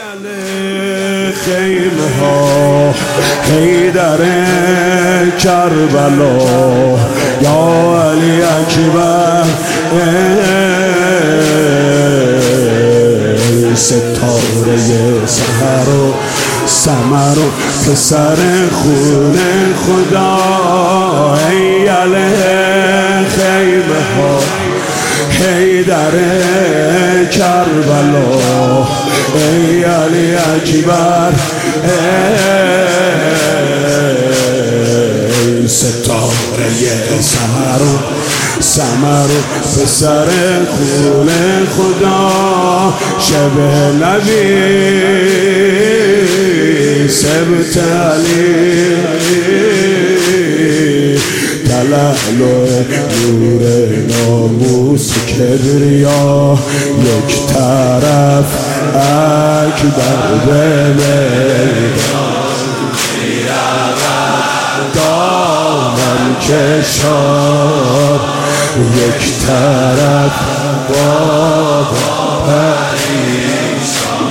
خیمه ها حیدر کربلا یا علی اکبر ستاره سحر و سمر و پسر خون خدا ای علی خیمه ها حیدر کربلا ای علی اکبر ای ستاره سحر و سمر و پسر خون خدا شب نبی سبت علی تلالو نور ناموس کبریا یک طرف اکبر به میدان دامن کشار یک طرف بابا پریشان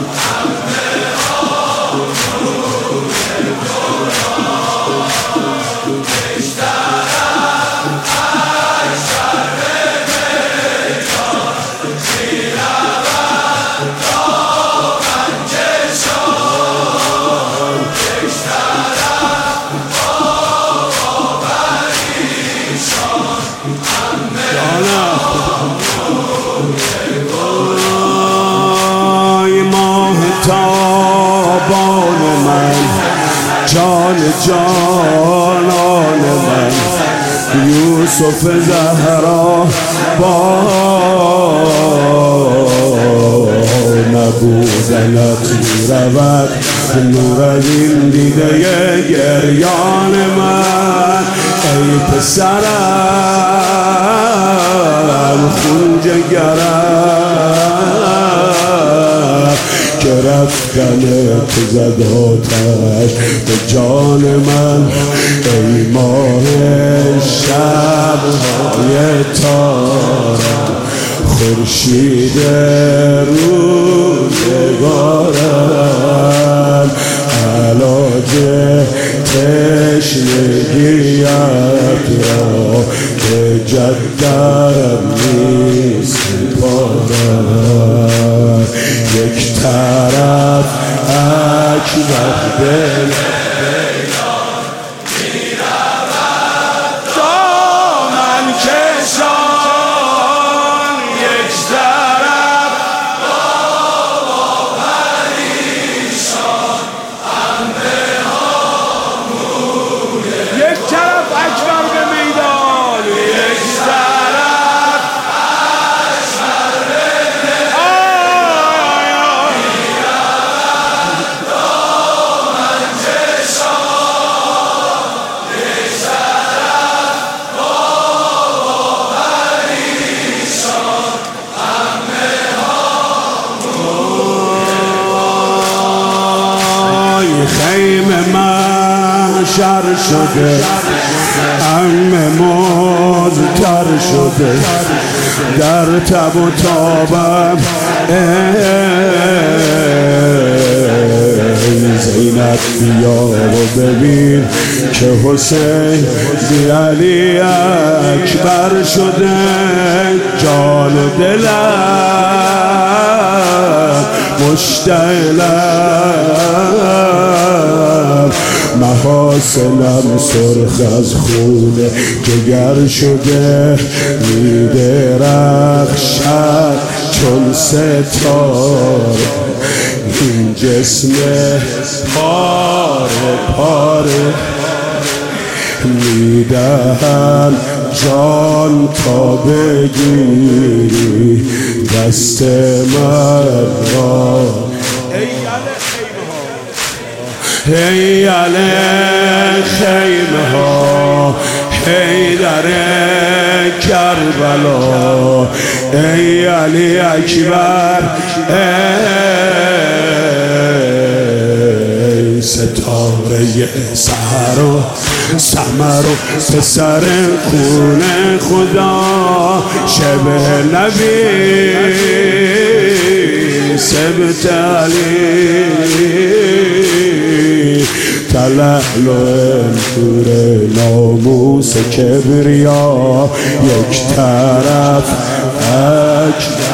تابان من جان جانان من یوسف زهرا با نبودنت رود نور از این دیده گریان من ای پسرم خون جگرم که رفتنت زد آتش به جان من ای ماه شب‌های تارم خورشید روزگارم علاج تشنگیت را که جدم نیست پارم یک طرف اکبر به میدان میرود دامن کشان یک طرف بابا پریشان همه همونه یک طرف اکبر به میدان یک طرف اکبر به خیمه محشر شده همه مزتر شده در تب و تابم زینب بیا و ببین که حسین بی علی اکبر شده جان و دلم مشتعلم محاسنم سرخ از خون جگر شده میدرخشد چون ستاره این جسم پاره پاره میدهم جان تا بگیری دست من را ای علی خیمه ها حیدر کربلا ای علی اکبر ای ستاره سحر و سمر و پسر خون خدا شب نبی سبتالي تلال و انتور ناموس کبریا یک طرف اجدر